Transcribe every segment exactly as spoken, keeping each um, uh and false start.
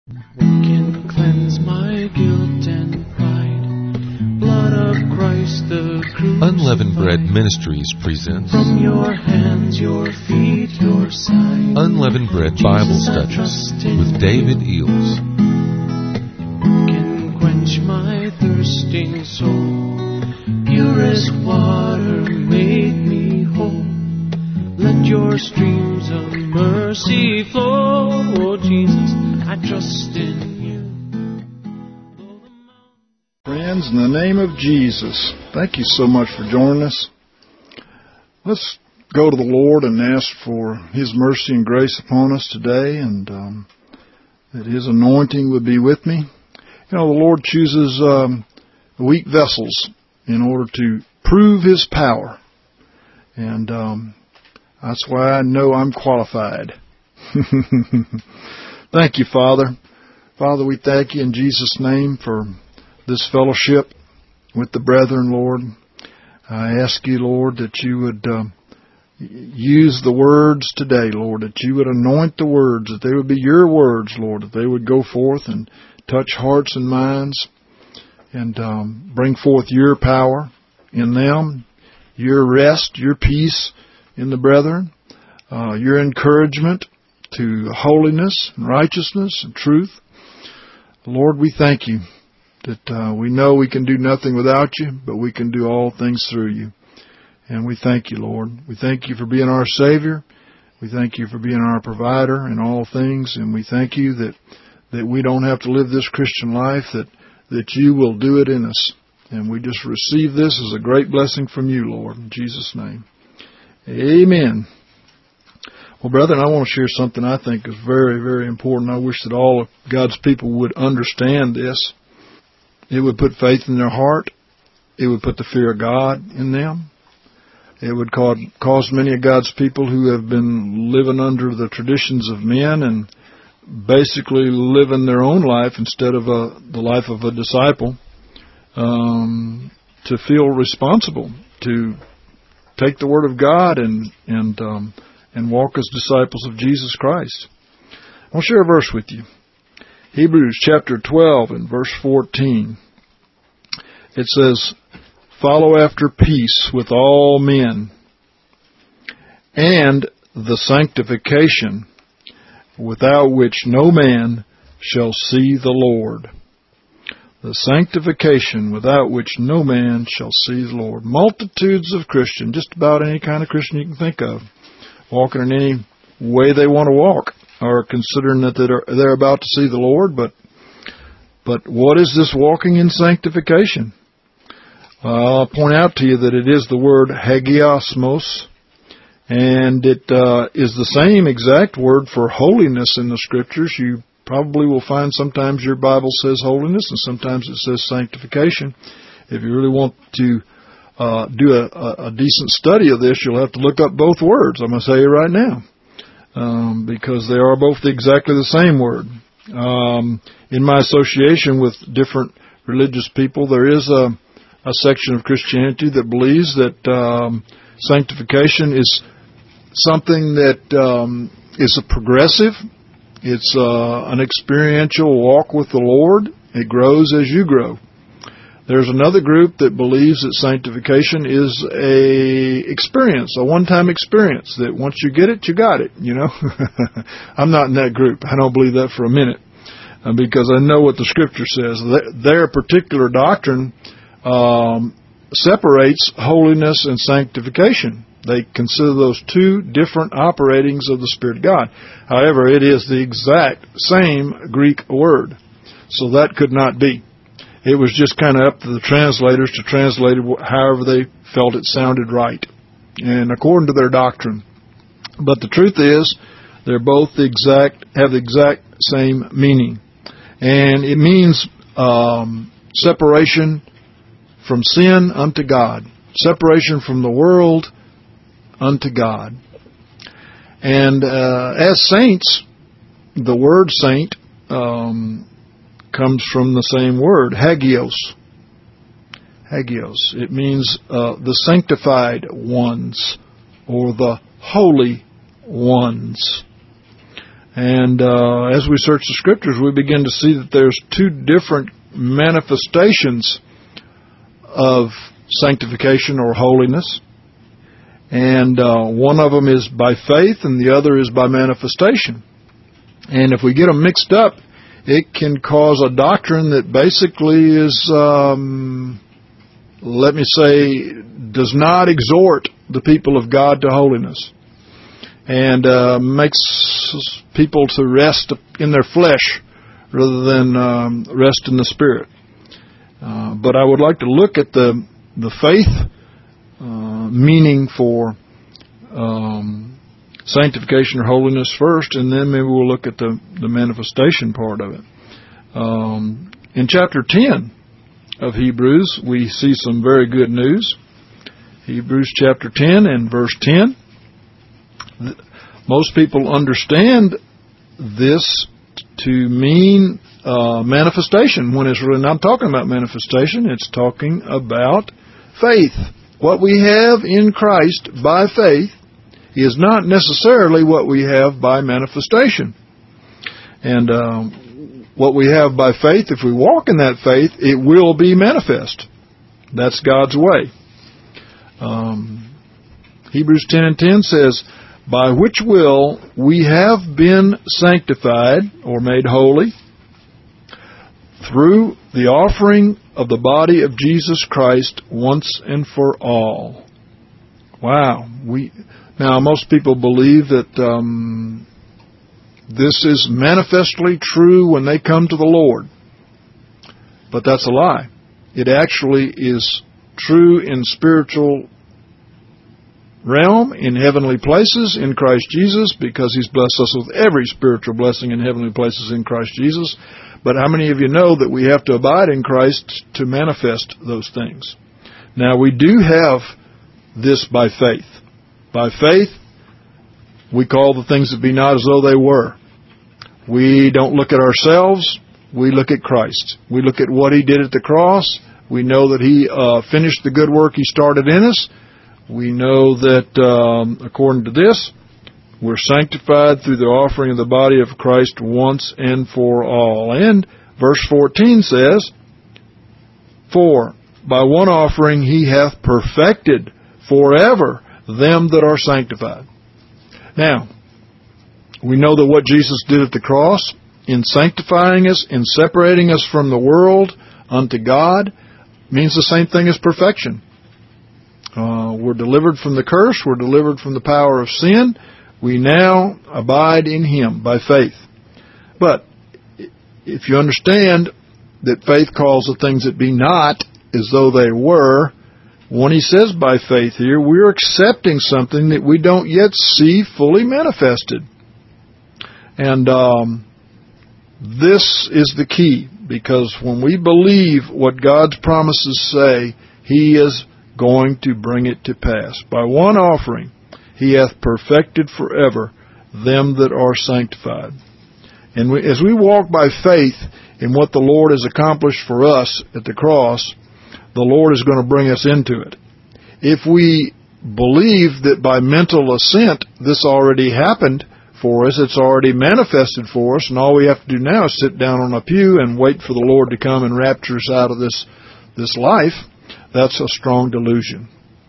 What can cleanse my guilt and pride? Blood of Christ the crucified. Unleavened Bread Ministries presents From your hands, your feet, your side. Unleavened Bread Bible Studies with David Eels. What can quench my thirsting soul? Purest water made me whole. Let your streams of mercy flow. Oh Jesus, I trust in you. Friends, in the name of Jesus, thank you so much for joining us. Let's go to the Lord and ask for His mercy and grace upon us today, and um, that His anointing would be with me. You know, the Lord chooses um, weak vessels in order to prove His power, and um, that's why I know I'm qualified. Thank you, Father. Father, we thank you in Jesus' name for this fellowship with the brethren, Lord. I ask you, Lord, that you would uh, use the words today, Lord, that you would anoint the words, that they would be your words, Lord, that they would go forth and touch hearts and minds and um, bring forth your power in them, your rest, your peace in the brethren, uh, your encouragement to holiness and righteousness and truth. Lord, we thank you that uh, we know we can do nothing without you, but we can do all things through you. And we thank you, Lord. We thank you for being our Savior. We thank you for being our provider in all things. And we thank you that, that we don't have to live this Christian life, that, that you will do it in us. And we just receive this as a great blessing from you, Lord, in Jesus' name. Amen. Well, brethren, I want to share something I think is very, very important. I wish that all of God's people would understand this. It would put faith in their heart. It would put the fear of God in them. It would cause, cause many of God's people who have been living under the traditions of men and basically living their own life instead of a, the life of a disciple um, to feel responsible, to take the Word of God and and um, and walk as disciples of Jesus Christ. I'll share a verse with you. Hebrews chapter twelve and verse fourteen. It says, "Follow after peace with all men, and the sanctification, without which no man shall see the Lord." The sanctification without which no man shall see the Lord. Multitudes of Christians, just about any kind of Christian you can think of, walking in any way they want to walk, are considering that they're, they're about to see the Lord. But but what is this walking in sanctification? Uh, I'll point out to you that it is the word hagiosmos, and it uh, is the same exact word for holiness in the Scriptures. You probably will find sometimes your Bible says holiness and sometimes it says sanctification. If you really want to uh, do a, a, a decent study of this, you'll have to look up both words. I'm going to tell you right now, um, because they are both exactly the same word. Um, in my association with different religious people, there is a, a section of Christianity that believes that um, sanctification is something that um, is a progressive. It's uh, an experiential walk with the Lord. It grows as you grow. There's another group that believes that sanctification is a experience, a one-time experience, that once you get it, you got it, you know. I'm not in that group. I don't believe that for a minute, uh, because I know what the Scripture says. Their particular doctrine um, separates holiness and sanctification. They consider those two different operatings of the Spirit of God. However, it is the exact same Greek word. So that could not be. It was just kind of up to the translators to translate it however they felt it sounded right, and according to their doctrine. But the truth is, they're both the exact, have the exact same meaning. And it means um, separation from sin unto God. Separation from the world unto God. And uh, as saints, the word saint um, comes from the same word, hagios. Hagios. It means uh, the sanctified ones or the holy ones. And uh, as we search the Scriptures, we begin to see that there's two different manifestations of sanctification or holiness. And uh, one of them is by faith and the other is by manifestation. And if we get them mixed up, it can cause a doctrine that basically is, um, let me say, does not exhort the people of God to holiness. And uh, makes people to rest in their flesh rather than um, rest in the Spirit. Uh, but I would like to look at the the faith uh, meaning for um, sanctification or holiness first, and then maybe we'll look at the, the manifestation part of it. Um, in chapter ten of Hebrews, we see some very good news. Hebrews chapter ten and verse ten. Most people understand this to mean uh, manifestation, when it's really not talking about manifestation. It's talking about faith. What we have in Christ by faith is not necessarily what we have by manifestation. And um, what we have by faith, if we walk in that faith, it will be manifest. That's God's way. Um, Hebrews ten and ten says, by which will we have been sanctified or made holy through the offering of the body of Jesus Christ once and for all. Wow. We now most people believe that um, this is manifestly true when they come to the Lord, but that's a lie. It actually is true in spiritual realm, in heavenly places, in Christ Jesus, because He's blessed us with every spiritual blessing in heavenly places in Christ Jesus. But how many of you know that we have to abide in Christ to manifest those things? Now, we do have this by faith. By faith, we call the things that be not as though they were. We don't look at ourselves. We look at Christ. We look at what He did at the cross. We know that He uh, finished the good work He started in us. We know that, um, according to this, we're sanctified through the offering of the body of Christ once and for all. And verse fourteen says, for by one offering He hath perfected forever them that are sanctified. Now, we know that what Jesus did at the cross, in sanctifying us, in separating us from the world unto God, means the same thing as perfection. Uh, we're delivered from the curse. We're delivered from the power of sin. We now abide in Him by faith. But if you understand that faith calls the things that be not as though they were, when He says by faith here, we're accepting something that we don't yet see fully manifested. And um, this is the key, because when we believe what God's promises say, He is going to bring it to pass. By one offering He hath perfected forever them that are sanctified. And we, as we walk by faith in what the Lord has accomplished for us at the cross, the Lord is going to bring us into it. If we believe that by mental assent this already happened for us, it's already manifested for us, and all we have to do now is sit down on a pew and wait for the Lord to come and rapture us out of this, this life, that's a strong delusion.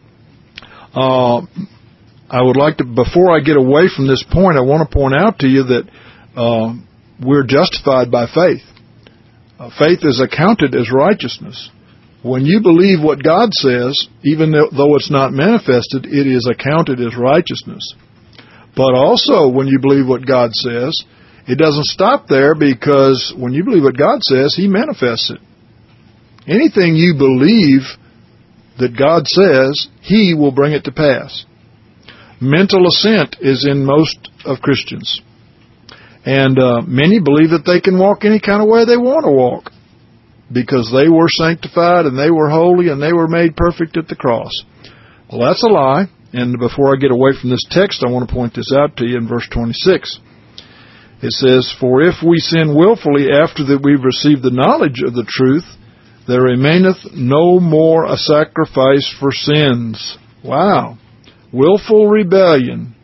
Uh, I would like to, before I get away from this point, I want to point out to you that uh, we're justified by faith. Uh, faith is accounted as righteousness. When you believe what God says, even though it's not manifested, it is accounted as righteousness. But also, when you believe what God says, it doesn't stop there, because when you believe what God says, He manifests it. Anything you believe that God says, He will bring it to pass. Mental assent is in most of Christians. And uh, many believe that they can walk any kind of way they want to walk, because they were sanctified and they were holy and they were made perfect at the cross. Well, that's a lie. And before I get away from this text, I want to point this out to you in verse twenty-six. It says, for if we sin willfully after that we've received the knowledge of the truth, there remaineth no more a sacrifice for sins. Wow. Willful rebellion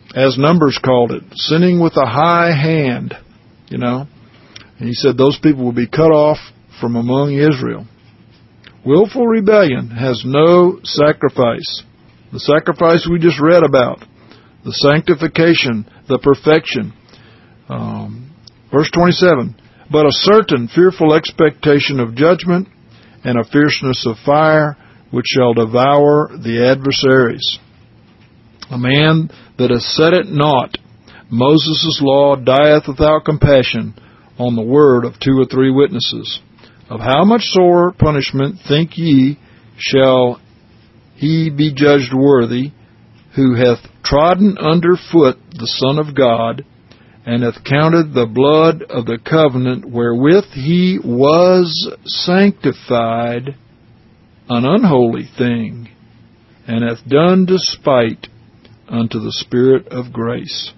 as Numbers called it, sinning with a high hand, you know. And he said those people will be cut off from among Israel. Willful rebellion has no sacrifice. The sacrifice we just read about, the sanctification, the perfection. Um, verse twenty-seven, but a certain fearful expectation of judgment and a fierceness of fire which shall devour the adversaries. A man that has set at naught Moses' law dieth without compassion on the word of two or three witnesses. Of how much sore punishment think ye shall he be judged worthy, who hath trodden under foot the Son of God, and hath counted the blood of the covenant wherewith he was sanctified an unholy thing, and hath done despite unto the Spirit of grace.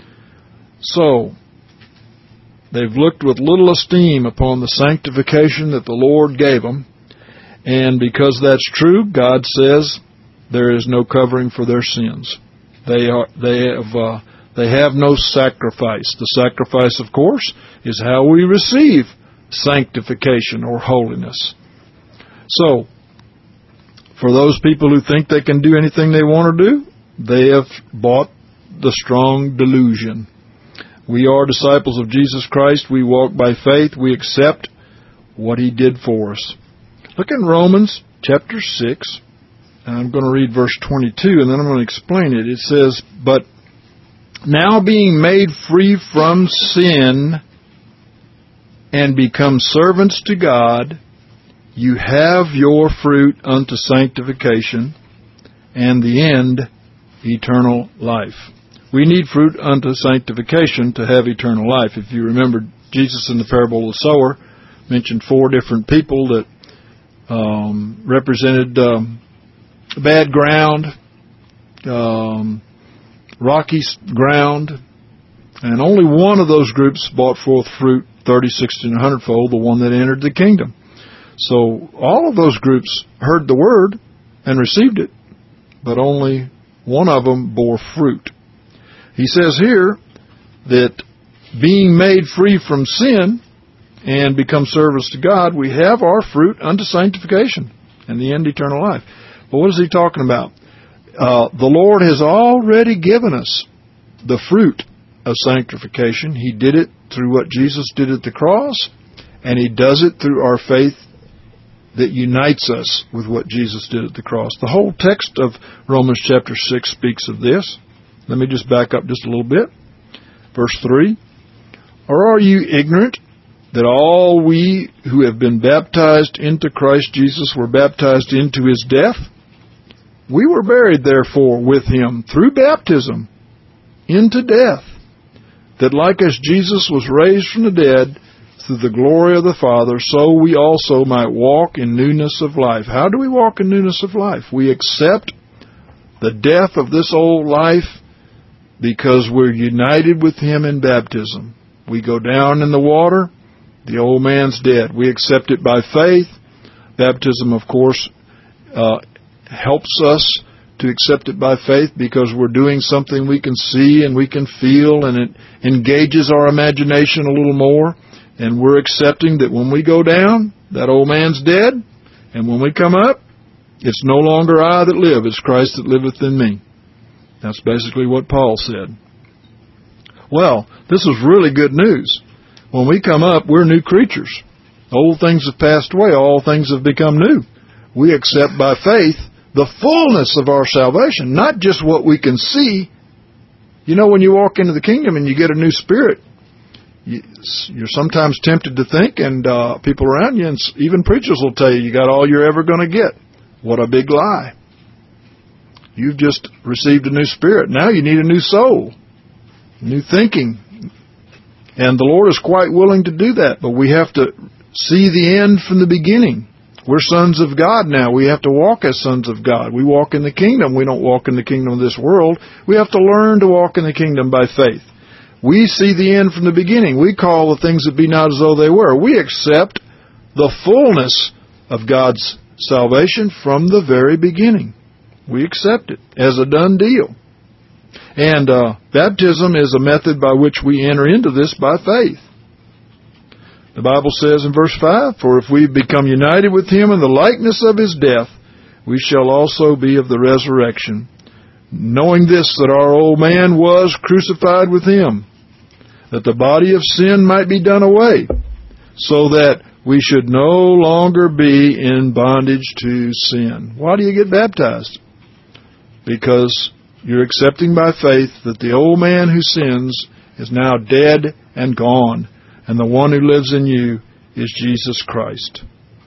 So, they've looked with little esteem upon the sanctification that the Lord gave them, and because that's true, God says there is no covering for their sins. They are they have uh, they have no sacrifice. The sacrifice, of course, is how we receive sanctification or holiness. So, for those people who think they can do anything they want to do, they have bought the strong delusion. We are disciples of Jesus Christ. We walk by faith. We accept what He did for us. Look in Romans chapter six. And I'm going to read verse twenty-two, and then I'm going to explain it. It says, but now being made free from sin and become servants to God, you have your fruit unto sanctification, and the end, eternal life. We need fruit unto sanctification to have eternal life. If you remember, Jesus in the parable of the sower mentioned four different people that um, represented um, bad ground, um, rocky ground, and only one of those groups brought forth fruit thirty, sixty, and a hundredfold, the one that entered the kingdom. So all of those groups heard the word and received it, but only one of them bore fruit. He says here that being made free from sin and become servants to God, we have our fruit unto sanctification and the end, eternal life. But what is he talking about? Uh, the Lord has already given us the fruit of sanctification. He did it through what Jesus did at the cross, and He does it through our faith that unites us with what Jesus did at the cross. The whole text of Romans chapter six speaks of this. Let me just back up just a little bit. Verse three, or are you ignorant that all we who have been baptized into Christ Jesus were baptized into His death? We were buried, therefore, with Him through baptism into death, that like as Jesus was raised from the dead through the glory of the Father, so we also might walk in newness of life. How do we walk in newness of life? We accept the death of this old life because we're united with Him in baptism. We go down in the water, the old man's dead. We accept it by faith. Baptism, of course, uh, helps us to accept it by faith because we're doing something we can see and we can feel, and it engages our imagination a little more. And we're accepting that when we go down, that old man's dead, and when we come up, it's no longer I that live, it's Christ that liveth in me. That's basically what Paul said. Well, this is really good news. When we come up, we're new creatures. Old things have passed away, all things have become new. We accept by faith the fullness of our salvation, not just what we can see. You know, when you walk into the kingdom and you get a new spirit, you're sometimes tempted to think, and uh, people around you, and even preachers will tell you, you got all you're ever going to get. What a big lie. You've just received a new spirit. Now you need a new soul, new thinking. And the Lord is quite willing to do that, but we have to see the end from the beginning. We're sons of God now. We have to walk as sons of God. We walk in the kingdom. We don't walk in the kingdom of this world. We have to learn to walk in the kingdom by faith. We see the end from the beginning. We call the things that be not as though they were. We accept the fullness of God's salvation from the very beginning. We accept it as a done deal. And uh, baptism is a method by which we enter into this by faith. The Bible says in verse five, "For if we become united with him in the likeness of his death, we shall also be of the resurrection. Knowing this, that our old man was crucified with him, that the body of sin might be done away, so that we should no longer be in bondage to sin." Why do you get baptized? Because you're accepting by faith that the old man who sins is now dead and gone, and the one who lives in you is Jesus Christ.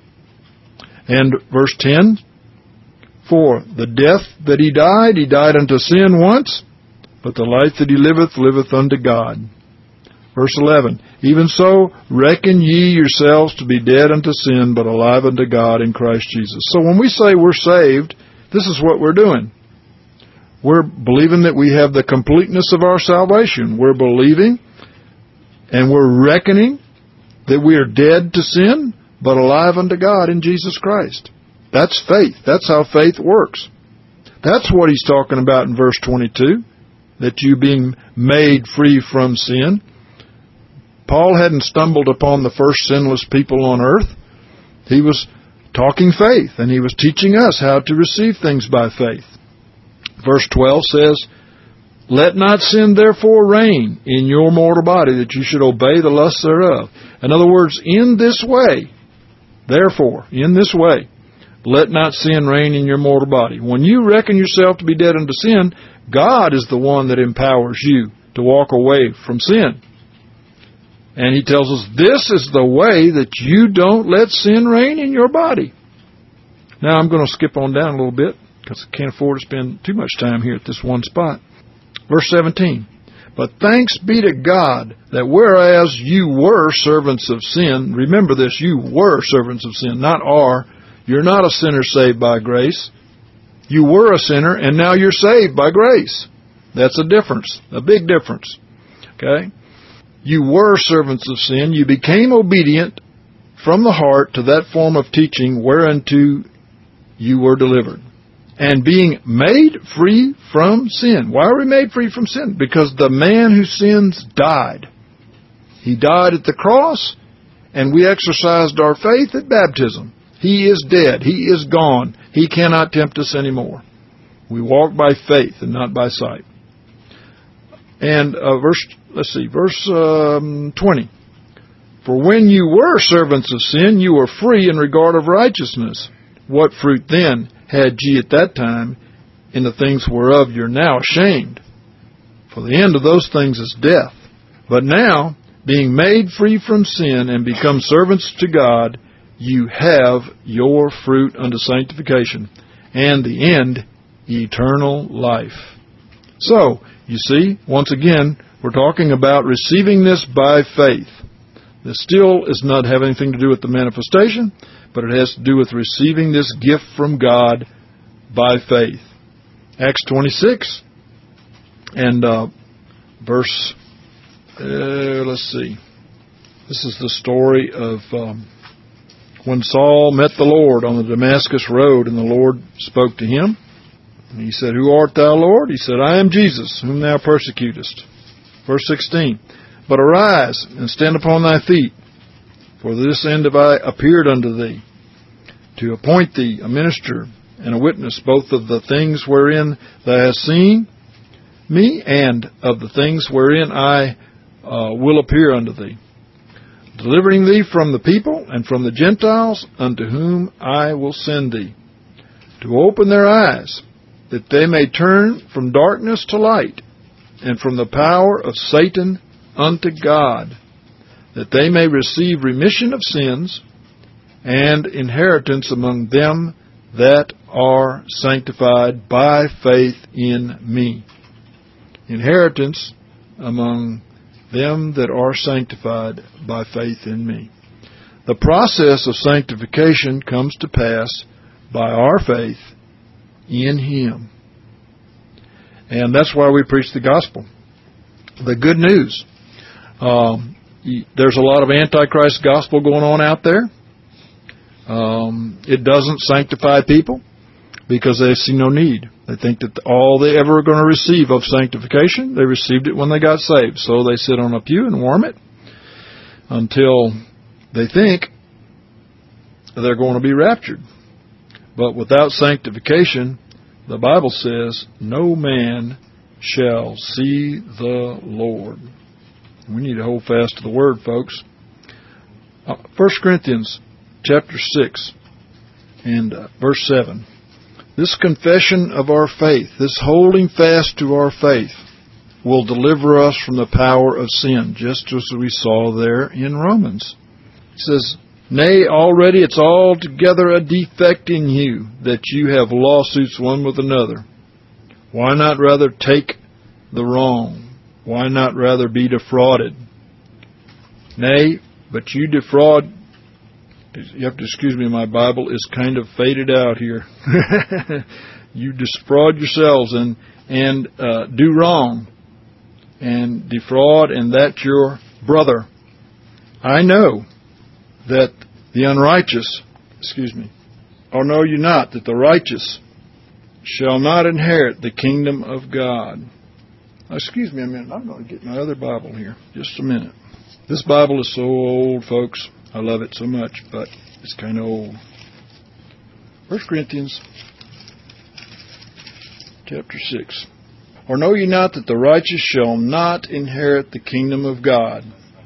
And verse ten, "For the death that he died, he died unto sin once, but the life that he liveth, liveth unto God." Verse eleven, "Even so reckon ye yourselves to be dead unto sin, but alive unto God in Christ Jesus." So when we say we're saved, this is what we're doing. We're believing that we have the completeness of our salvation. We're believing and we're reckoning that we are dead to sin, but alive unto God in Jesus Christ. That's faith. That's how faith works. That's what he's talking about in verse twenty-two, that you being made free from sin. Paul hadn't stumbled upon the first sinless people on earth. He was talking faith, and he was teaching us how to receive things by faith. Verse twelve says, "Let not sin therefore reign in your mortal body, that you should obey the lusts thereof." In other words, in this way, therefore, in this way, let not sin reign in your mortal body. When you reckon yourself to be dead unto sin, God is the one that empowers you to walk away from sin. And he tells us this is the way that you don't let sin reign in your body. Now I'm going to skip on down a little bit because I can't afford to spend too much time here at this one spot. Verse seventeen, "But thanks be to God that whereas you were servants of sin," remember this, you were servants of sin, not are. You're not a sinner saved by grace. You were a sinner and now you're saved by grace. That's a difference, a big difference. Okay? You were servants of sin. You became obedient from the heart to that form of teaching whereunto you were delivered. And being made free from sin. Why are we made free from sin? Because the man who sins died. He died at the cross, and we exercised our faith at baptism. He is dead. He is gone. He cannot tempt us anymore. We walk by faith and not by sight. And uh, verse, let's see, verse um, twenty. "For when you were servants of sin, you were free in regard of righteousness. What fruit then had ye at that time in the things whereof you're now ashamed? For the end of those things is death. But now, being made free from sin and become servants to God, you have your fruit unto sanctification, and the end, eternal life." So, you see, once again, we're talking about receiving this by faith. This still does not have anything to do with the manifestation, but it has to do with receiving this gift from God by faith. Acts twenty-six and uh, verse, uh, let's see. This is the story of um, when Saul met the Lord on the Damascus road, and the Lord spoke to him. And he said, "Who art thou, Lord?" He said, "I am Jesus, whom thou persecutest." Verse sixteen, "But arise and stand upon thy feet, for this end have I appeared unto thee, to appoint thee a minister and a witness both of the things wherein thou hast seen me, and of the things wherein I uh, will appear unto thee, delivering thee from the people and from the Gentiles, unto whom I will send thee, to open their eyes, that they may turn from darkness to light, and from the power of Satan unto God, that they may receive remission of sins and inheritance among them that are sanctified by faith in me." Inheritance among them that are sanctified by faith in me. The process of sanctification comes to pass by our faith in Him. And that's why we preach the gospel. The good news. Um, there's a lot of antichrist gospel going on out there. Um, it doesn't sanctify people because they see no need. They think that all they ever are going to receive of sanctification, they received it when they got saved. So they sit on a pew and warm it until they think they're going to be raptured. But without sanctification, the Bible says, no man shall see the Lord. We need to hold fast to the Word, folks. Uh, First Corinthians chapter six and uh, verse seven. This confession of our faith, this holding fast to our faith, will deliver us from the power of sin, just as we saw there in Romans. It says, nay, already it's altogether a defect in you that you have lawsuits one with another. Why not rather take the wrong? Why not rather be defrauded? Nay, but you defraud. You have to excuse me, my Bible is kind of faded out here. You defraud yourselves and, and uh, do wrong and defraud, and that your brother. I know that the unrighteous, excuse me, or know you not that the righteous shall not inherit the kingdom of God. Now, excuse me a minute, I'm going to get my other Bible here. Just a minute. This Bible is so old, folks. I love it so much, but it's kind of old. First Corinthians chapter six. Or know ye not that the righteous shall not inherit the kingdom of God?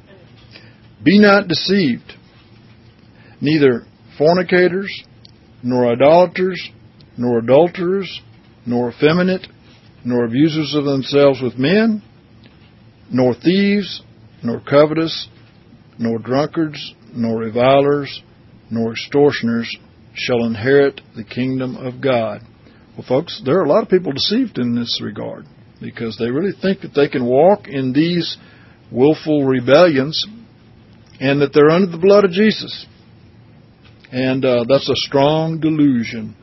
Be not deceived. Neither fornicators, nor idolaters, nor adulterers, nor effeminate, nor abusers of themselves with men, nor thieves, nor covetous, nor drunkards, nor revilers, nor extortioners shall inherit the kingdom of God. Well, folks, there are a lot of people deceived in this regard because they really think that they can walk in these willful rebellions and that they're under the blood of Jesus. And uh, that's a strong delusion.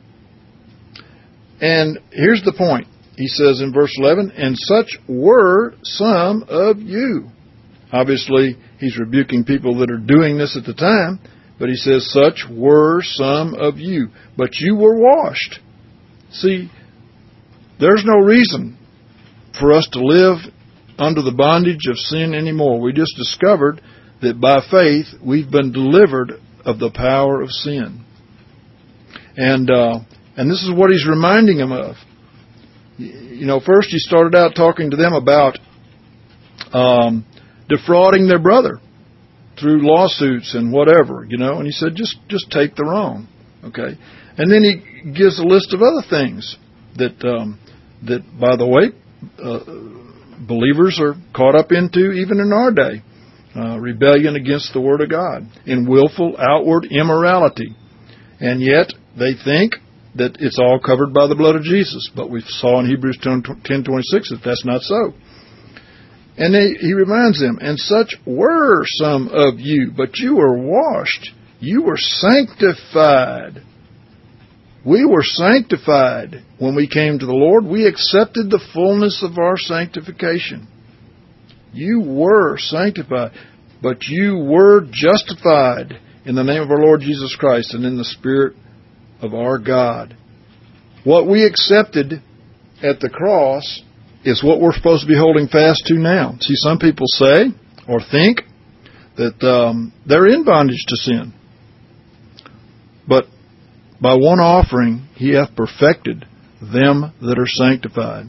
And here's the point. He says in verse eleven, and such were some of you. Obviously, he's rebuking people that are doing this at the time, but he says, such were some of you, but you were washed. See, there's no reason for us to live under the bondage of sin anymore. We just discovered that by faith, we've been delivered of the power of sin. And, uh, and this is what he's reminding them of. You know, first he started out talking to them about, um, defrauding their brother through lawsuits and whatever, you know, and he said, just just take the wrong, okay? And then he gives a list of other things that, um, that by the way, uh, believers are caught up into even in our day. Uh, rebellion against the Word of God, in willful outward immorality. And yet they think that it's all covered by the blood of Jesus. But we saw in Hebrews ten twenty-six that that's not so. And he, he reminds them, and such were some of you, but you were washed. You were sanctified. We were sanctified when we came to the Lord. We accepted the fullness of our sanctification. You were sanctified, but you were justified in the name of our Lord Jesus Christ and in the Spirit of our God. What we accepted at the cross is what we're supposed to be holding fast to now. See, some people say or think that um, they're in bondage to sin. But by one offering, He hath perfected them that are sanctified.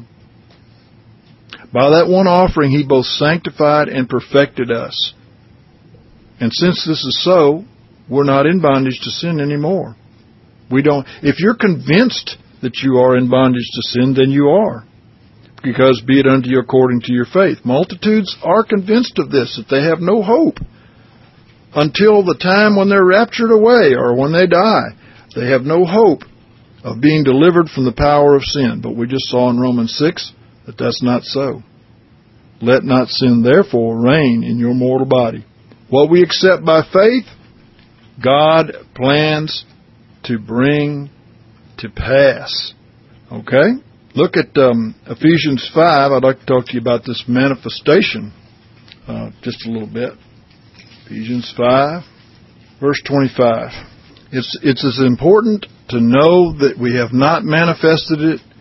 By that one offering, He both sanctified and perfected us. And since this is so, we're not in bondage to sin anymore. We don't. If you're convinced that you are in bondage to sin, then you are. Because be it unto you according to your faith. Multitudes are convinced of this, that they have no hope until the time when they're raptured away or when they die. They have no hope of being delivered from the power of sin. But we just saw in Romans six that that's not so. Let not sin therefore reign in your mortal body. What we accept by faith, God plans to bring to pass. Okay? Look at um, Ephesians five. I'd like to talk to you about this manifestation uh, just a little bit. Ephesians five, verse twenty-five. It's, it's as important to know that we have not manifested it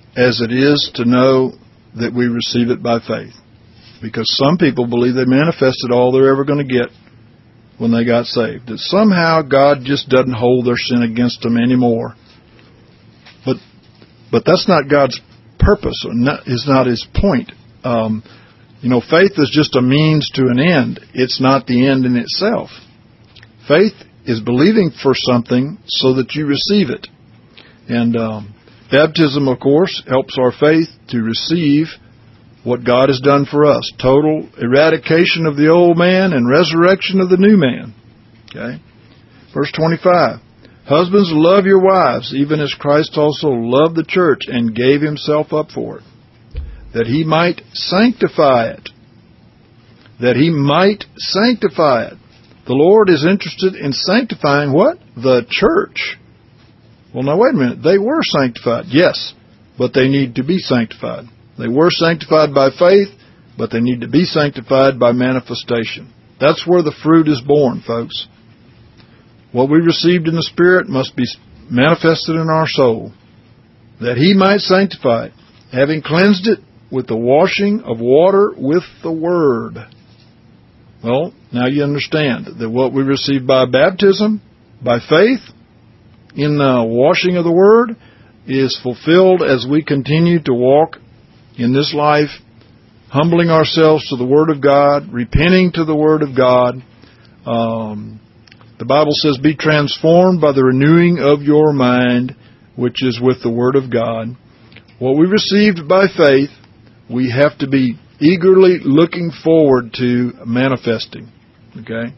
as it is to know that we receive it by faith. Because some people believe they manifested all they're ever going to get when they got saved. That somehow God just doesn't hold their sin against them anymore. But but that's not God's purpose, or not, is not His point. Um, you know, faith is just a means to an end. It's not the end in itself. Faith is believing for something so that you receive it. And um, baptism, of course, helps our faith to receive what God has done for us. Total eradication of the old man and resurrection of the new man. Okay? Verse twenty-five. Husbands, love your wives, even as Christ also loved the church and gave Himself up for it, that He might sanctify it. That He might sanctify it. The Lord is interested in sanctifying what? The church. Well, now wait a minute. They were sanctified, yes, but they need to be sanctified. They were sanctified by faith, but they need to be sanctified by manifestation. That's where the fruit is born, folks. What we received in the Spirit must be manifested in our soul, that He might sanctify it, having cleansed it with the washing of water with the Word. Well, now you understand that what we receive by baptism, by faith, in the washing of the Word, is fulfilled as we continue to walk in this life, humbling ourselves to the Word of God, repenting to the Word of God. Um, the Bible says, be transformed by the renewing of your mind, which is with the Word of God. What we received by faith, we have to be eagerly looking forward to manifesting. Okay?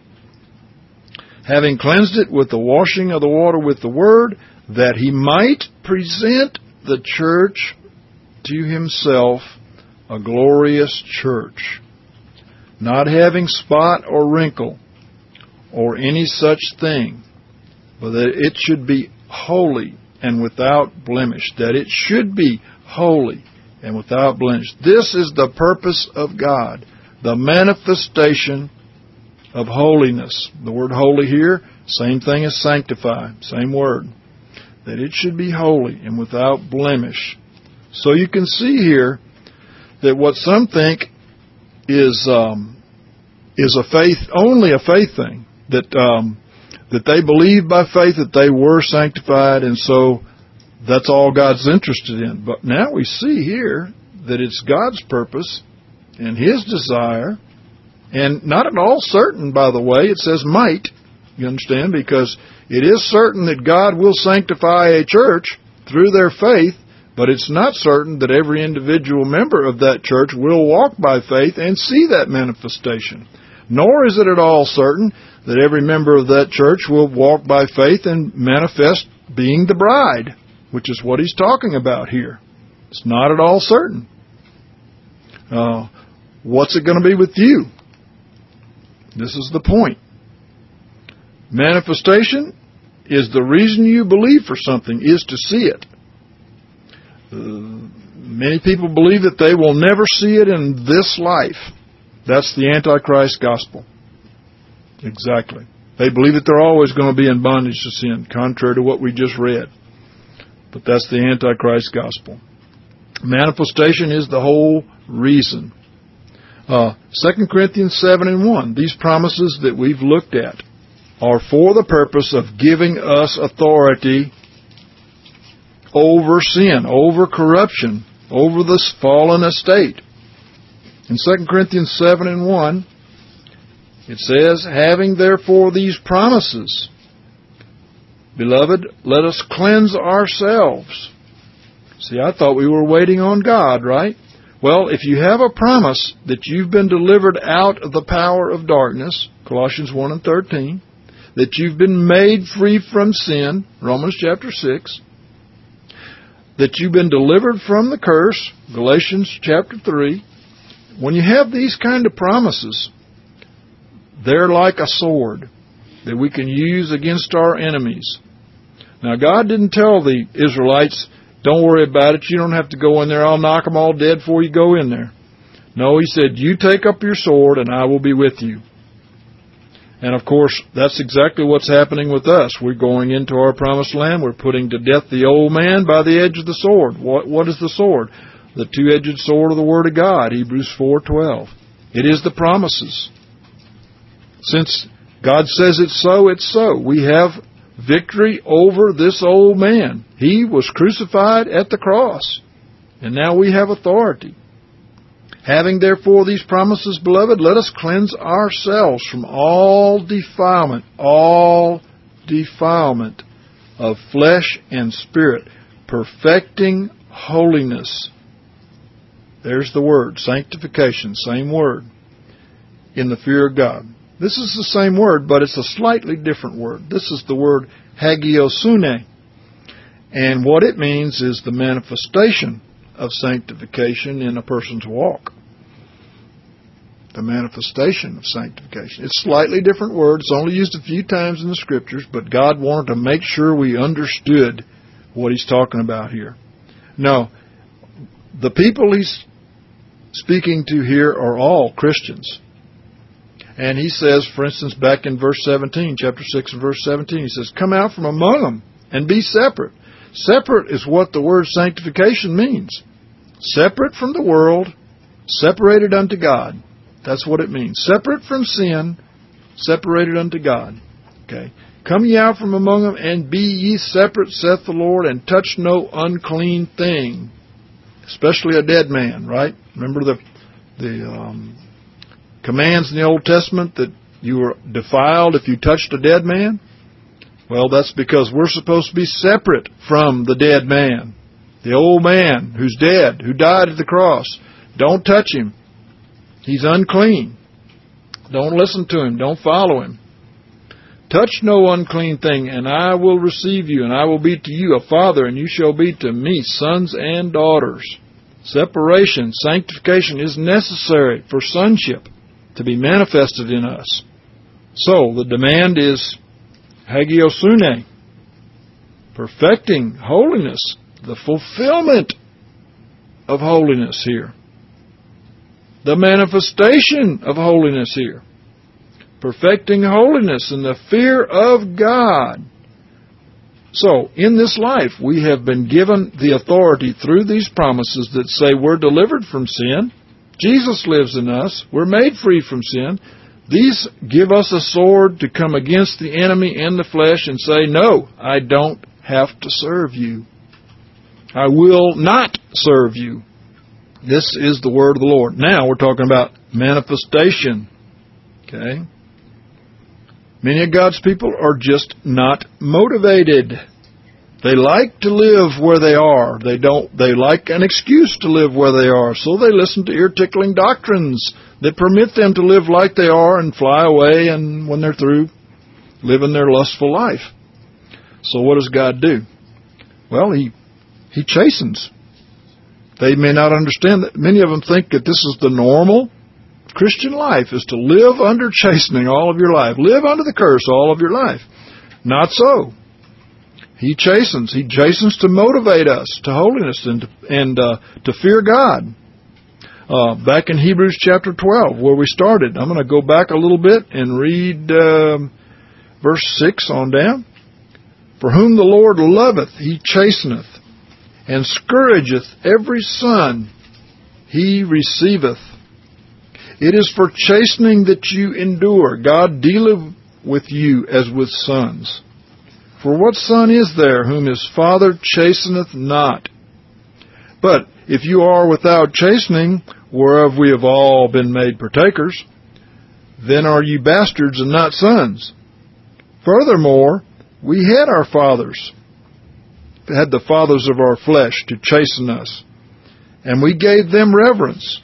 Having cleansed it with the washing of the water with the Word, that He might present the church to Himself, a glorious church, not having spot or wrinkle or any such thing, but that it should be holy and without blemish, that it should be holy and without blemish. This is the purpose of God, the manifestation of holiness. The word holy here, same thing as sanctify, same word. That it should be holy and without blemish. So you can see here that what some think is um, is a faith, only a faith thing, that um, that they believe by faith that they were sanctified, and so that's all God's interested in. But now we see here that it's God's purpose and His desire, and not at all certain, by the way. It says might, you understand, because it is certain that God will sanctify a church through their faith, but it's not certain that every individual member of that church will walk by faith and see that manifestation. Nor is it at all certain that every member of that church will walk by faith and manifest being the bride, which is what he's talking about here. It's not at all certain. Uh, what's it going to be with you? This is the point. Manifestation is the reason you believe for something, is to see it. Uh, many people believe that they will never see it in this life. That's the Antichrist gospel. Exactly. They believe that they're always going to be in bondage to sin, contrary to what we just read. But that's the Antichrist gospel. Manifestation is the whole reason. Uh, Second Corinthians seven and one, these promises that we've looked at are for the purpose of giving us authority over sin, over corruption, over this fallen estate. In Second Corinthians seven and one, it says, having therefore these promises, beloved, let us cleanse ourselves. See, I thought we were waiting on God, right? Well, if you have a promise that you've been delivered out of the power of darkness, Colossians one and thirteen, that you've been made free from sin, Romans chapter six, that you've been delivered from the curse, Galatians chapter three, when you have these kind of promises, they're like a sword that we can use against our enemies. Now, God didn't tell the Israelites, don't worry about it, you don't have to go in there, I'll knock them all dead before you go in there. No, He said, you take up your sword and I will be with you. And of course, that's exactly what's happening with us. We're going into our promised land. We're putting to death the old man by the edge of the sword. What, what is the sword? The two-edged sword of the Word of God, Hebrews four twelve. It is the promises. Since God says it's so, it's so. We have victory over this old man. He was crucified at the cross, and now we have authority. Having therefore these promises, beloved, let us cleanse ourselves from all defilement, all defilement of flesh and spirit, perfecting holiness. There's the word, sanctification, same word, in the fear of God. This is the same word, but it's a slightly different word. This is the word hagiosune. And what it means is the manifestation of sanctification in a person's walk. The manifestation of sanctification. It's a slightly different word. It's only used a few times in the Scriptures, but God wanted to make sure we understood what He's talking about here. Now, the people He's speaking to here are all Christians. And He says, for instance, back in verse seventeen, chapter six and verse seventeen, He says, come out from among them and be separate. Separate is what the word sanctification means. Separate from the world, separated unto God. That's what it means. Separate from sin, separated unto God. Okay. Come ye out from among them, and be ye separate, saith the Lord, and touch no unclean thing. Especially a dead man, right? Remember the the um, commands in the Old Testament that you were defiled if you touched a dead man? Well, that's because we're supposed to be separate from the dead man. The old man who's dead, who died at the cross. Don't touch him. He's unclean. Don't listen to him. Don't follow him. Touch no unclean thing, and I will receive you, and I will be to you a father, and you shall be to me sons and daughters. Separation, sanctification is necessary for sonship to be manifested in us. So, the demand is hagiosune, perfecting holiness, the fulfillment of holiness here. The manifestation of holiness here. Perfecting holiness in the fear of God. So, in this life, we have been given the authority through these promises that say we're delivered from sin. Jesus lives in us. We're made free from sin. These give us a sword to come against the enemy in the flesh and say, no, I don't have to serve you. I will not serve you. This is the word of the Lord. Now we're talking about manifestation. Okay? Many of God's people are just not motivated. They like to live where they are. They don't. They like an excuse to live where they are, so they listen to ear-tickling doctrines that permit them to live like they are and fly away, and when they're through, living their lustful life. So what does God do? Well, He He chastens. They may not understand that. Many of them think that this is the normal Christian life, is to live under chastening all of your life. Live under the curse all of your life. Not so. He chastens. He chastens to motivate us to holiness and to, and uh, to fear God. Uh, back in Hebrews chapter twelve, where we started, I'm going to go back a little bit and read uh, verse six on down. For whom the Lord loveth, He chasteneth, and scourgeth every son He receiveth. It is for chastening that you endure. God dealeth with you as with sons. For what son is there whom his father chasteneth not? But if you are without chastening, whereof we have all been made partakers, then are ye bastards and not sons. Furthermore, we had our fathers, had the fathers of our flesh to chasten us, and we gave them reverence.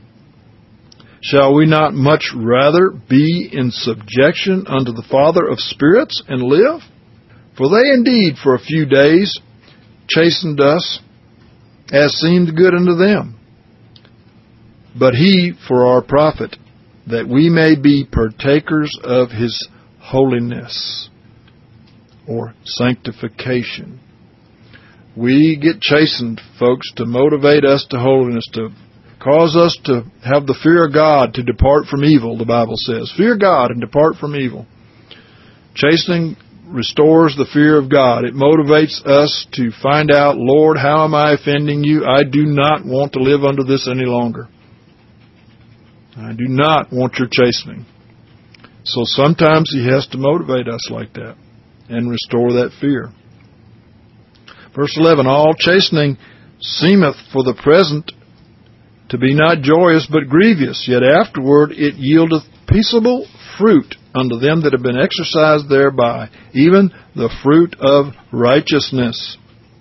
Shall we not much rather be in subjection unto the Father of spirits and live? For they indeed for a few days chastened us, as seemed good unto them. But He for our profit, that we may be partakers of His holiness, or sanctification. We get chastened, folks, to motivate us to holiness, to Cause us to have the fear of God, to depart from evil, the Bible says. Fear God and depart from evil. Chastening restores the fear of God. It motivates us to find out, Lord, how am I offending you? I do not want to live under this any longer. I do not want your chastening. So sometimes He has to motivate us like that and restore that fear. Verse eleven, all chastening seemeth for the present to be not joyous but grievous, yet afterward it yieldeth peaceable fruit unto them that have been exercised thereby, even the fruit of righteousness.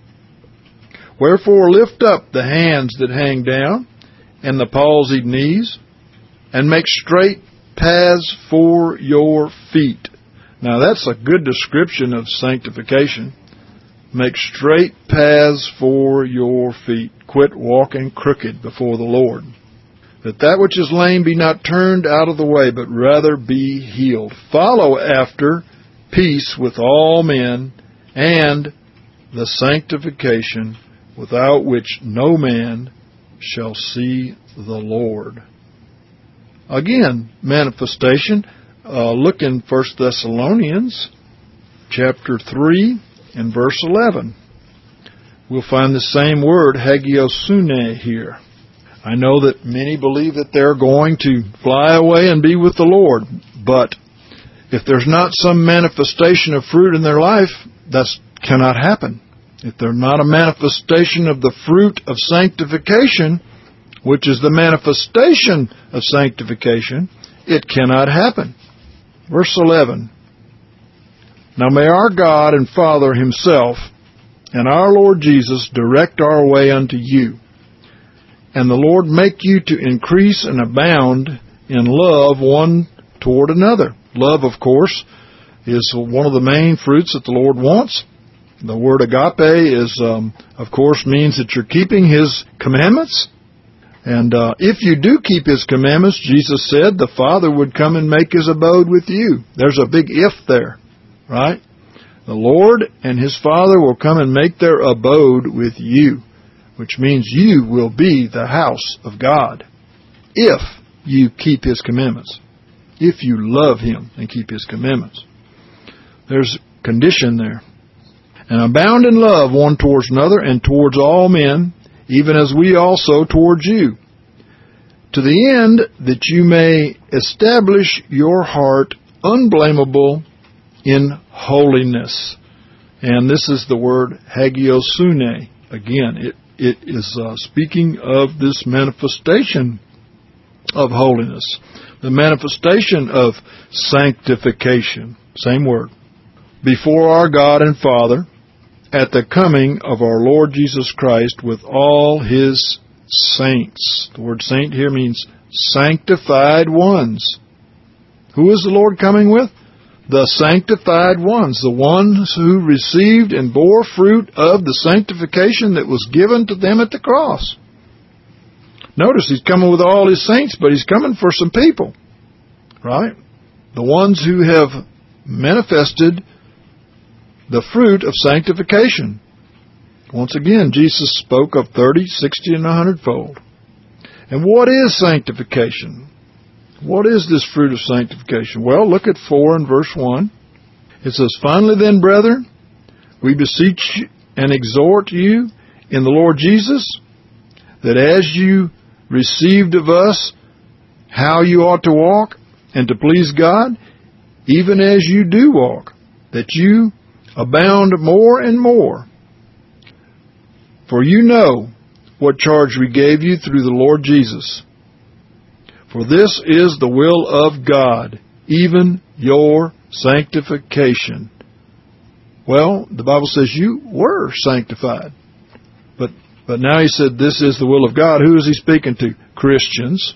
Wherefore lift up the hands that hang down, and the palsied knees, and make straight paths for your feet. Now that's a good description of sanctification. Make straight paths for your feet. Quit walking crooked before the Lord. That that which is lame be not turned out of the way, but rather be healed. Follow after peace with all men, and the sanctification without which no man shall see the Lord. Again, manifestation. Uh, look in First Thessalonians chapter three and verse eleven. We'll find the same word, hagiosune, here. I know that many believe that they're going to fly away and be with the Lord, but if there's not some manifestation of fruit in their life, that cannot happen. If there's not a manifestation of the fruit of sanctification, which is the manifestation of sanctification, it cannot happen. Verse eleven. Now may our God and Father Himself and our Lord Jesus direct our way unto you, and the Lord make you to increase and abound in love one toward another. Love, of course, is one of the main fruits that the Lord wants. The word agape is, um, of course, means that you're keeping His commandments. And uh, if you do keep His commandments, Jesus said, the Father would come and make His abode with you. There's a big if there, right? The Lord and His Father will come and make their abode with you, which means you will be the house of God if you keep His commandments, if you love Him and keep His commandments. There's a condition there. And abound in love one towards another and towards all men, even as we also towards you, to the end that you may establish your heart unblameable in holiness. And this is the word hagiosune. Again, it, it is uh, speaking of this manifestation of holiness, the manifestation of sanctification. Same word. Before our God and Father, at the coming of our Lord Jesus Christ with all His saints. The word saint here means sanctified ones. Who is the Lord coming with? The sanctified ones, the ones who received and bore fruit of the sanctification that was given to them at the cross. Notice He's coming with all His saints, but He's coming for some people, right? The ones who have manifested the fruit of sanctification. Once again, Jesus spoke of thirty, sixty, and a hundredfold. And what is sanctification? What is this fruit of sanctification? Well, look at four and verse one. It says, finally then, brethren, we beseech and exhort you in the Lord Jesus, that as you received of us how you ought to walk and to please God, even as you do walk, that you abound more and more. For you know what charge we gave you through the Lord Jesus. For this is the will of God, even your sanctification. Well, the Bible says you were sanctified. But but now He said this is the will of God. Who is He speaking to? Christians.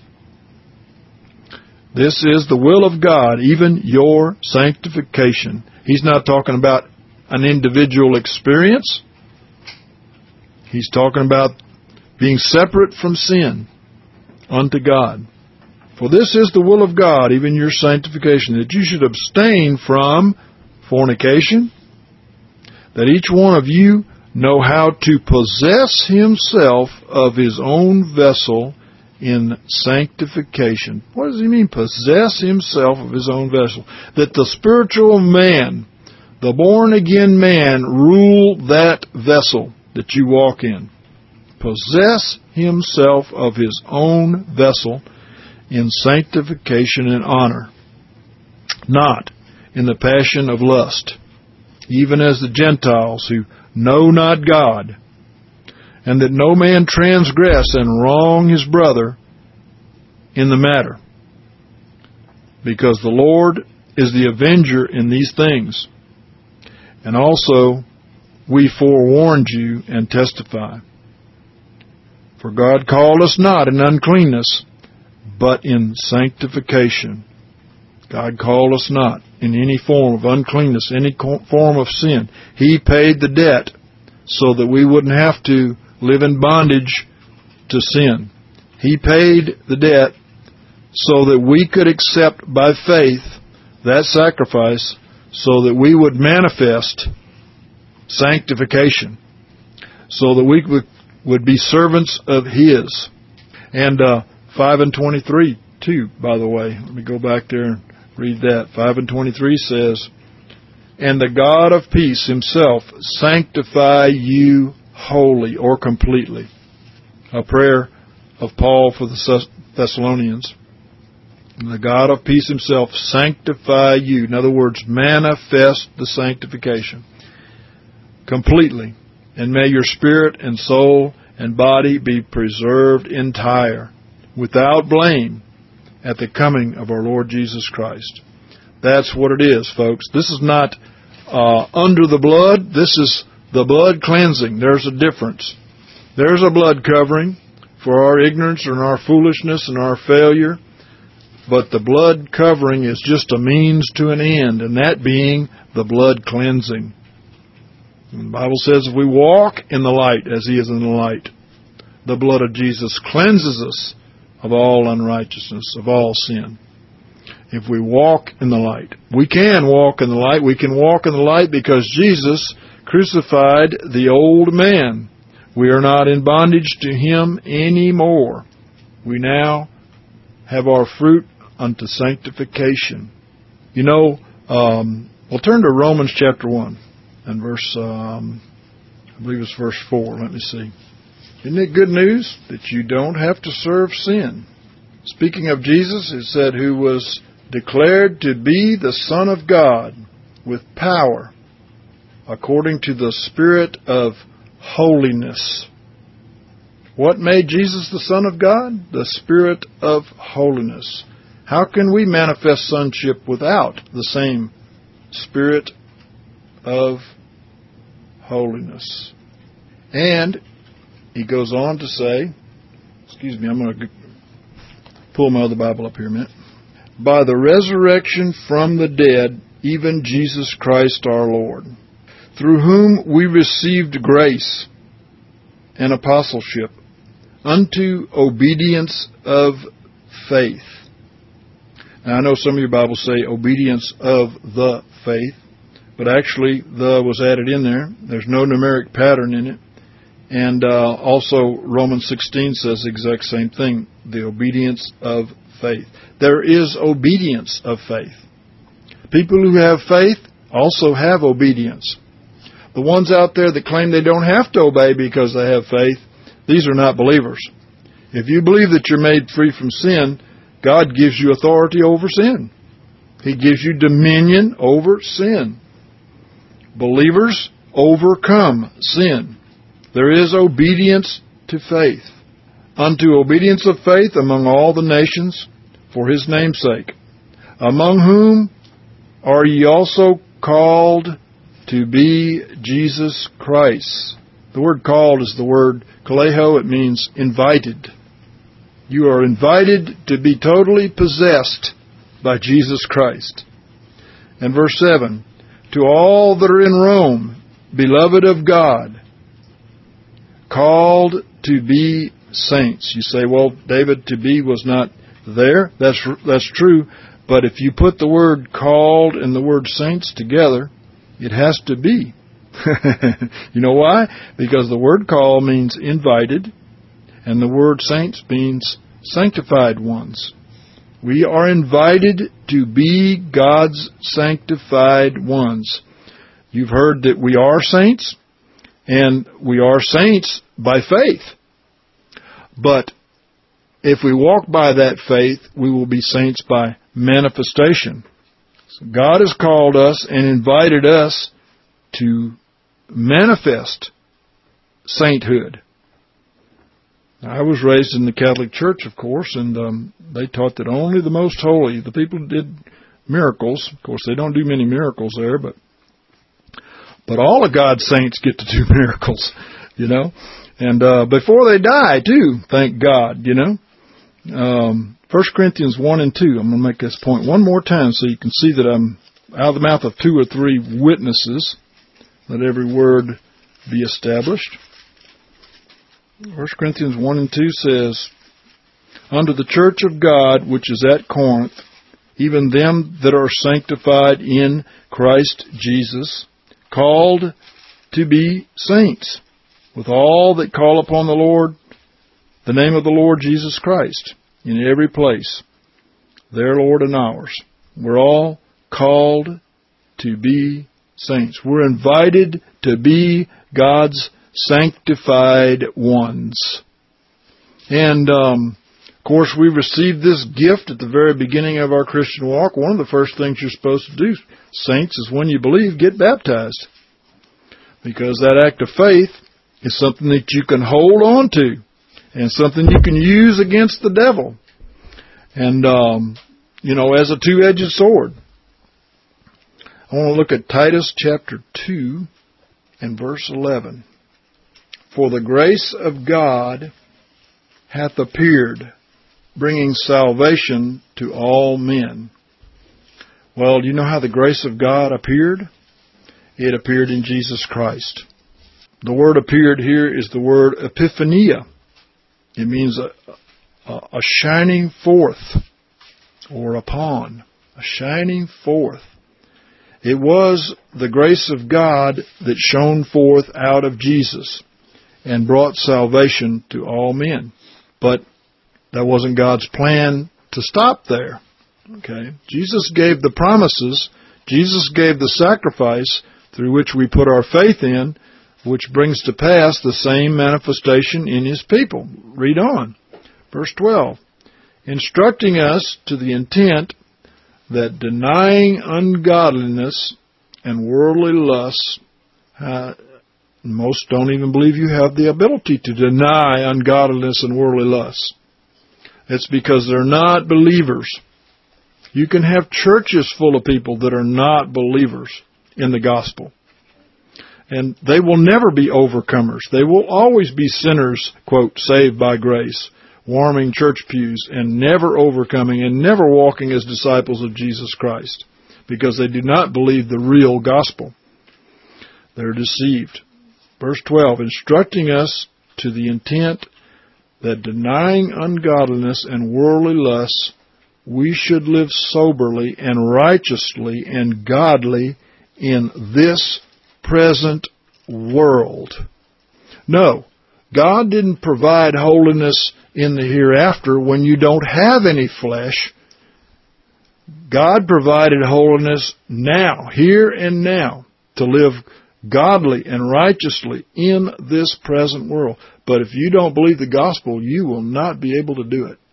This is the will of God, even your sanctification. He's not talking about an individual experience. He's talking about being separate from sin unto God. For this is the will of God, even your sanctification, that you should abstain from fornication, that each one of you know how to possess himself of his own vessel in sanctification. What does he mean? Possess himself of his own vessel. That the spiritual man, the born-again man, rule that vessel that you walk in. Possess himself of his own vessel in sanctification and honor, not in the passion of lust, even as the Gentiles who know not God, and that no man transgress and wrong his brother in the matter, because the Lord is the avenger in these things. And also we forewarned you and testify. For God called us not in uncleanness, but in sanctification. God called us not in any form of uncleanness, any form of sin. He paid the debt so that we wouldn't have to live in bondage to sin. He paid the debt so that we could accept by faith that sacrifice, so that we would manifest sanctification, so that we would, would be servants of His. And uh, five and twenty-three, too, by the way. Let me go back there and read that. five and twenty-three says, and the God of peace Himself sanctify you wholly or completely. A prayer of Paul for the Thessalonians. And the God of peace Himself sanctify you. In other words, manifest the sanctification completely. And may your spirit and soul and body be preserved entire, without blame, at the coming of our Lord Jesus Christ. That's what it is, folks. This is not uh, under the blood. This is the blood cleansing. There's a difference. There's a blood covering for our ignorance and our foolishness and our failure. But the blood covering is just a means to an end, and that being the blood cleansing. And the Bible says if we walk in the light as He is in the light, the blood of Jesus cleanses us of all unrighteousness, of all sin. If we walk in the light. We can walk in the light. We can walk in the light because Jesus crucified the old man. We are not in bondage to him anymore. We now have our fruit unto sanctification. You know, um, we'll turn to Romans chapter one and verse, um, I believe it's verse four. Let me see. Isn't it good news that you don't have to serve sin? Speaking of Jesus, it said, who was declared to be the Son of God with power, according to the Spirit of holiness. What made Jesus the Son of God? The Spirit of holiness. How can we manifest sonship without the same Spirit of holiness? And he goes on to say, excuse me, I'm going to pull my other Bible up here a minute. By the resurrection from the dead, even Jesus Christ our Lord, through whom we received grace and apostleship unto obedience of faith. Now, I know some of your Bibles say obedience of the faith, but actually the was added in there. There's no numeric pattern in it. And uh, also Romans sixteen says the exact same thing, the obedience of faith. There is obedience of faith. People who have faith also have obedience. The ones out there that claim they don't have to obey because they have faith, these are not believers. If you believe that you're made free from sin, God gives you authority over sin. He gives you dominion over sin. Believers overcome sin. There is obedience to faith. Unto obedience of faith among all the nations for His name's sake, among whom are ye also called to be Jesus Christ. The word called is the word kaleo. It means invited. You are invited to be totally possessed by Jesus Christ. And verse seven, to all that are in Rome, beloved of God, called to be saints. You say, well, David, to be was not there. That's that's true. But if you put the word called and the word saints together, it has to be. You know why? Because the word call means invited, and the word saints means sanctified ones. We are invited to be God's sanctified ones. You've heard that we are saints, and we are saints by faith. But if we walk by that faith, we will be saints by manifestation. So God has called us and invited us to manifest sainthood. I was raised in the Catholic Church, of course, and um, they taught that only the most holy, the people who did miracles. Of course, they don't do many miracles there, but but all of God's saints get to do miracles, you know. And uh, before they die, too, thank God, you know. Um, First Corinthians one and two, I'm going to make this point one more time so you can see that I'm out of the mouth of two or three witnesses. Let every word be established. First Corinthians one and two says, "Unto the church of God which is at Corinth, even them that are sanctified in Christ Jesus, called to be saints, with all that call upon the Lord, the name of the Lord Jesus Christ, in every place, their Lord and ours." We're all called to be saints. We're invited to be God's sanctified ones. And, um, of course, we received this gift at the very beginning of our Christian walk. One of the first things you're supposed to do, saints, is when you believe, get baptized. Because that act of faith is something that you can hold on to and something you can use against the devil. And, um, you know, as a two-edged sword. I want to look at Titus chapter two and verse eleven. "For the grace of God hath appeared, bringing salvation to all men." Well, do you know how the grace of God appeared? It appeared in Jesus Christ. The word appeared here is the word epiphania. It means a, a, a shining forth or upon, a shining forth. It was the grace of God that shone forth out of Jesus and brought salvation to all men. But that wasn't God's plan to stop there. Okay? Jesus gave the promises. Jesus gave the sacrifice through which we put our faith in, which brings to pass the same manifestation in His people. Read on. Verse twelve. "Instructing us to the intent that denying ungodliness and worldly lusts," uh, most don't even believe you have the ability to deny ungodliness and worldly lusts. It's because they're not believers. You can have churches full of people that are not believers in the gospel. And they will never be overcomers. They will always be sinners, quote, saved by grace, warming church pews and never overcoming and never walking as disciples of Jesus Christ because they do not believe the real gospel. They're deceived. Verse twelve, "Instructing us to the intent that denying ungodliness and worldly lusts, we should live soberly and righteously and godly in this present world." No, God didn't provide holiness in the hereafter when you don't have any flesh. God provided holiness now, here and now, to live godly and righteously in this present world. But if you don't believe the gospel, you will not be able to do it.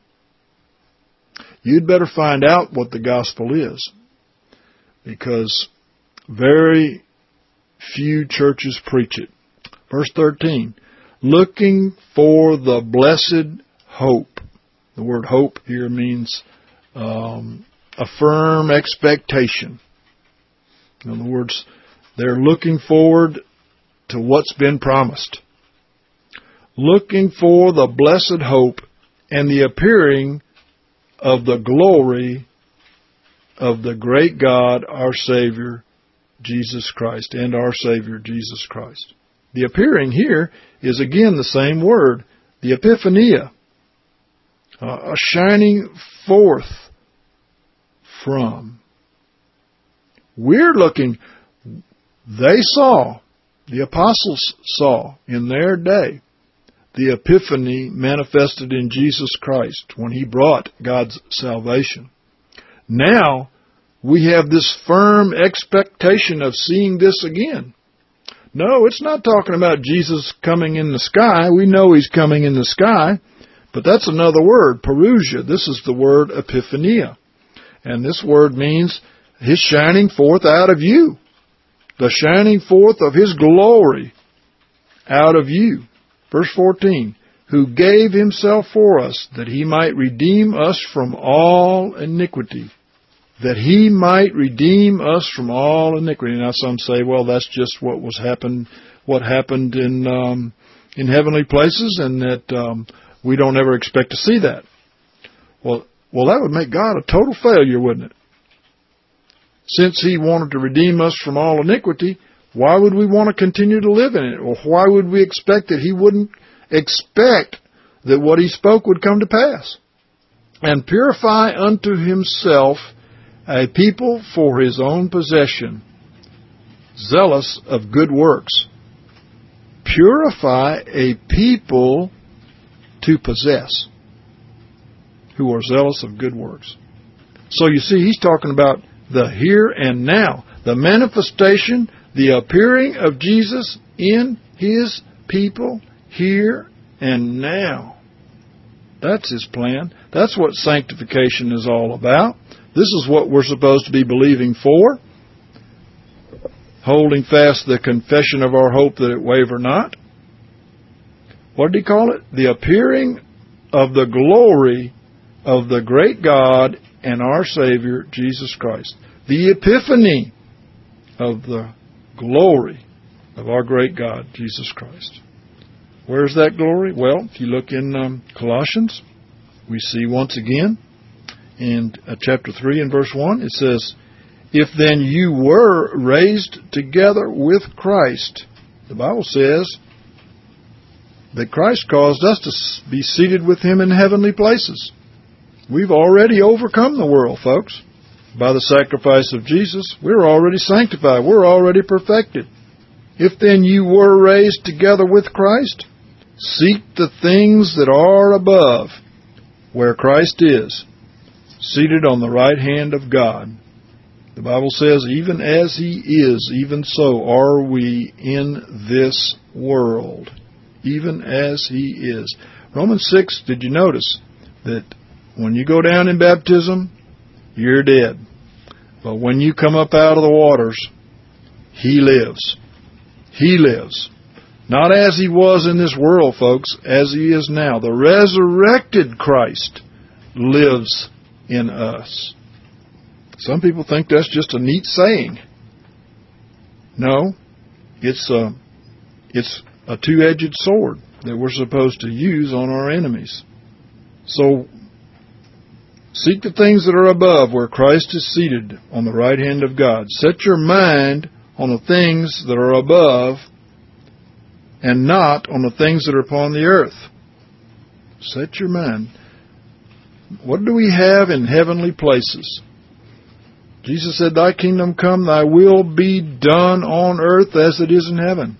You'd better find out what the gospel is, because very few churches preach it. Verse thirteen, "Looking for the blessed hope." The word hope here means um, a firm expectation. In other words, they're looking forward to what's been promised. Looking for the blessed hope and the appearing of the glory of the great God, our Savior, Jesus Christ, and our Savior, Jesus Christ. The appearing here is again the same word, the epiphania, uh, a shining forth from. We're looking, they saw, the apostles saw in their day, the epiphany manifested in Jesus Christ when He brought God's salvation. Now, we have this firm expectation of seeing this again. No, it's not talking about Jesus coming in the sky. We know He's coming in the sky, but that's another word, parousia. This is the word epiphania. And this word means His shining forth out of you. The shining forth of His glory out of you. Verse fourteen, who gave Himself for us, that He might redeem us from all iniquity. That He might redeem us from all iniquity. Now some say, well, that's just what was happened, what happened in um, in heavenly places, and that um, we don't ever expect to see that. Well, well, that would make God a total failure, wouldn't it? Since He wanted to redeem us from all iniquity, why would we want to continue to live in it? Or why would we expect that He wouldn't expect that what He spoke would come to pass? And purify unto Himself a people for His own possession, zealous of good works. Purify a people to possess, who are zealous of good works. So you see, He's talking about the here and now, the manifestation, the appearing of Jesus in His people here and now. That's His plan. That's what sanctification is all about. This is what we're supposed to be believing for. Holding fast the confession of our hope that it waver not. What did He call it? The appearing of the glory of the great God and our Savior, Jesus Christ. The epiphany of the glory of our great God, Jesus Christ. Where's that glory? Well, if you look in um, Colossians, we see once again, in uh, chapter three and verse one, it says, if then you were raised together with Christ, the Bible says that Christ caused us to be seated with Him in heavenly places. We've already overcome the world, folks. By the sacrifice of Jesus, we're already sanctified. We're already perfected. If then you were raised together with Christ, seek the things that are above, where Christ is, seated on the right hand of God. The Bible says, even as He is, even so are we in this world. Even as He is. Romans six, did you notice that when you go down in baptism, you're dead. But when you come up out of the waters, He lives. He lives. Not as He was in this world, folks, as He is now. The resurrected Christ lives in us. Some people think that's just a neat saying. No, it's a, it's a two-edged sword that we're supposed to use on our enemies. So, seek the things that are above, where Christ is seated on the right hand of God. Set your mind on the things that are above and not on the things that are upon the earth. Set your mind. What do we have in heavenly places? Jesus said, thy kingdom come, thy will be done on earth as it is in heaven.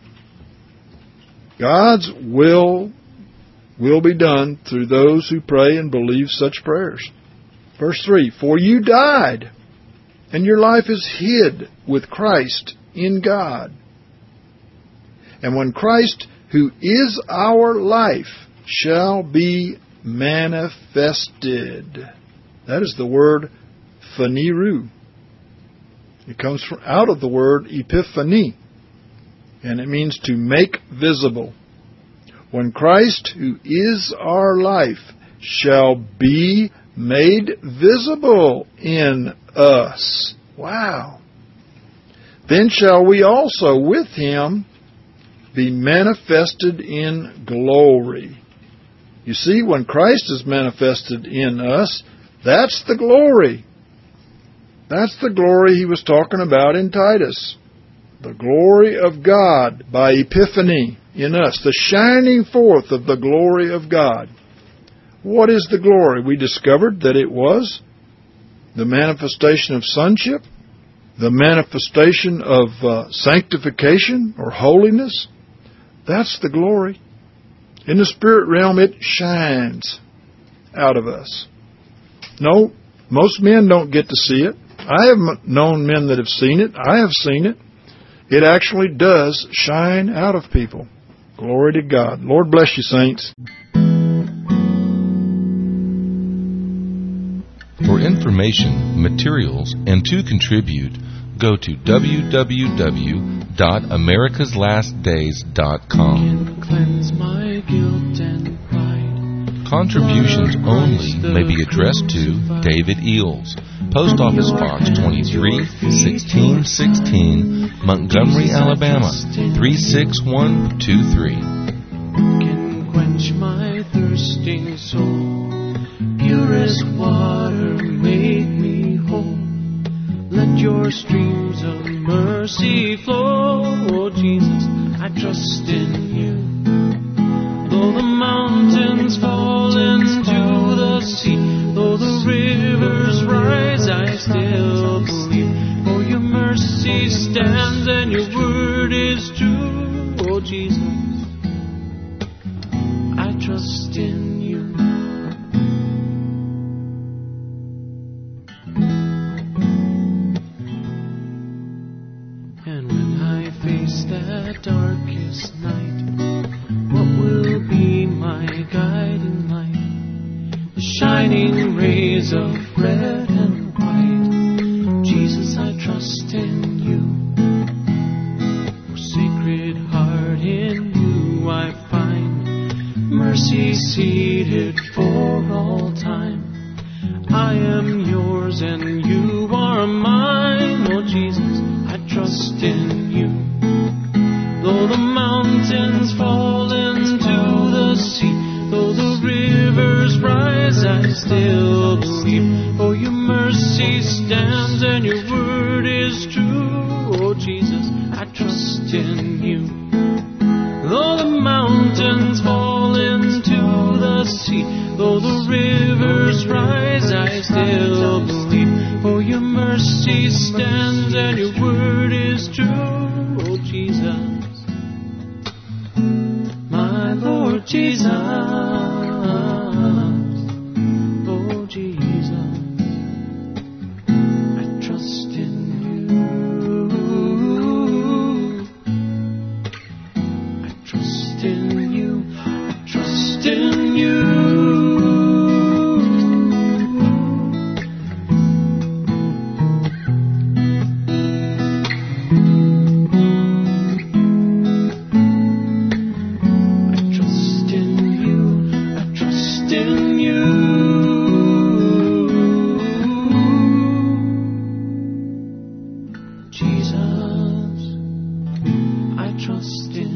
God's will will be done through those who pray and believe such prayers. Verse three, for you died, and your life is hid with Christ in God. And when Christ, who is our life, shall be manifested. That is the word phaniru. It comes from out of the word epiphany, and it means to make visible. When Christ, who is our life, shall be made visible in us. Wow. Then shall we also with Him be manifested in glory. You see, when Christ is manifested in us, that's the glory. That's the glory He was talking about in Titus. The glory of God by epiphany in us. The shining forth of the glory of God. What is the glory? We discovered that it was the manifestation of sonship, the manifestation of uh, sanctification or holiness. That's the glory. In the spirit realm, it shines out of us. No, most men don't get to see it. I have known men that have seen it. I have seen it. It actually does shine out of people. Glory to God. Lord bless you, saints. For information, materials, and to contribute, go to w w w dot americas last days dot com. Cleanse my guilt and pride. Contributions only may be addressed to David Eels, Post Office Box twenty-three, sixteen sixteen, Montgomery, Alabama, three six one two three. Can quench my thirsting soul. Purest water, make me whole. Let your streams of mercy flow. Oh, Jesus, I trust in you. Though the mountains fall into the sea, though the rivers rise, I still believe. For your mercy stands and your word is true. Oh, Jesus, I trust in you. And when I face that darkest night, what will be my guiding light? The shining rays of red and white. Jesus, I trust in you. For Sacred Heart, in you I find mercy seated for all time. I am yours and you are mine. Oh, Jesus, I trust in you. Though the mountains fall into the sea, though the rivers rise, I still believe. For your mercy stands and your word is true. Oh, Jesus, I trust in you. Though the mountains fall into the sea, though the rivers rise, I still believe. For your mercy stands and your word is true. Oh, Jesus, my Lord Jesus. Oh, Jesus, I trust in you. I trust in you. I trust in you. Trust in